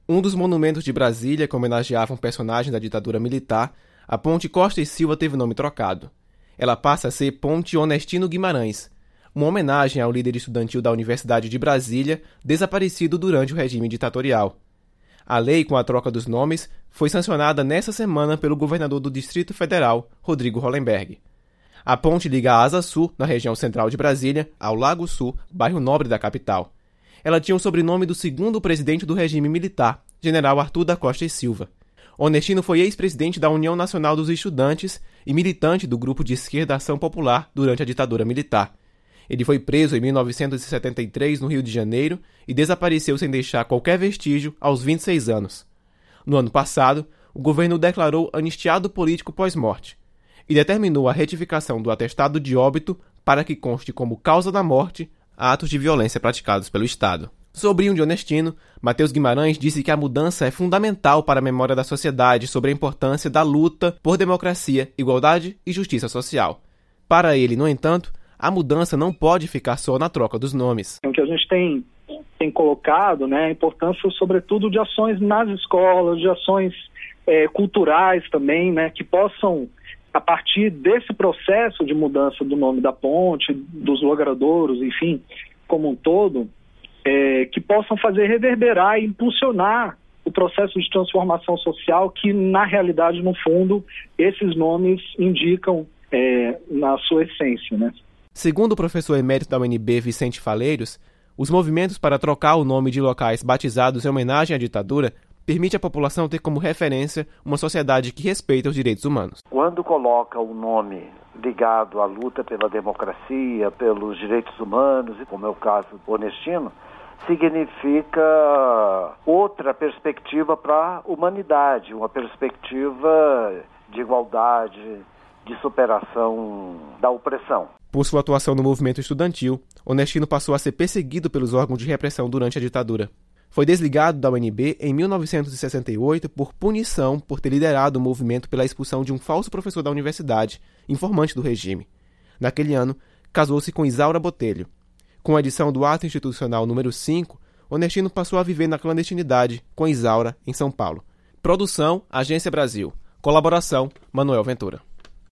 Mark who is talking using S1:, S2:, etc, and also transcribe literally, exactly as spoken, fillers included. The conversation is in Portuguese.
S1: Um dos monumentos de Brasília que homenageava um personagem da ditadura militar, a Ponte Costa e Silva teve o nome trocado. Ela passa a ser Ponte Onestino Guimarães, uma homenagem ao líder estudantil da Universidade de Brasília, desaparecido durante o regime ditatorial. A lei com a troca dos nomes foi sancionada nesta semana pelo governador do Distrito Federal, Rodrigo Hollenberg. A ponte liga a Asa Sul, na região central de Brasília, ao Lago Sul, bairro nobre da capital. Ela tinha o sobrenome do segundo presidente do regime militar, general Arthur da Costa e Silva. Onestino foi ex-presidente da União Nacional dos Estudantes e militante do Grupo de Esquerda Ação Popular durante a ditadura militar. Ele foi preso em mil novecentos e setenta e três no Rio de Janeiro e desapareceu sem deixar qualquer vestígio aos vinte e seis anos. No ano passado, o governo o declarou anistiado político pós-morte e determinou a retificação do atestado de óbito para que conste como causa da morte atos de violência praticados pelo Estado. Sobrinho de Onestino, Matheus Guimarães disse que a mudança é fundamental para a memória da sociedade sobre a importância da luta por democracia, igualdade e justiça social. Para ele, no entanto, a mudança não pode ficar só na troca dos nomes.
S2: O que a gente tem, tem colocado, né, a importância, sobretudo, de ações nas escolas, de ações é, culturais também, né, que possam, a partir desse processo de mudança do nome da ponte, dos logradouros, enfim, como um todo, é, que possam fazer reverberar e impulsionar o processo de transformação social que, na realidade, no fundo, esses nomes indicam é, na sua essência, né?
S1: Segundo o professor emérito da U N B, Vicente Faleiros, os movimentos para trocar o nome de locais batizados em homenagem à ditadura permite à população ter como referência uma sociedade que respeita os direitos humanos.
S3: Quando coloca o nome ligado à luta pela democracia, pelos direitos humanos, como é o caso do Onestino, significa outra perspectiva para a humanidade, uma perspectiva de igualdade, de superação da opressão.
S1: Por sua atuação no movimento estudantil, Onestino passou a ser perseguido pelos órgãos de repressão durante a ditadura. Foi desligado da U N B em mil novecentos e sessenta e oito por punição por ter liderado o movimento pela expulsão de um falso professor da universidade, informante do regime. Naquele ano, casou-se com Isaura Botelho. Com a edição do Ato Institucional número cinco, Onestino passou a viver na clandestinidade com Isaura, em São Paulo. Produção, Agência Brasil. Colaboração, Manuel Ventura.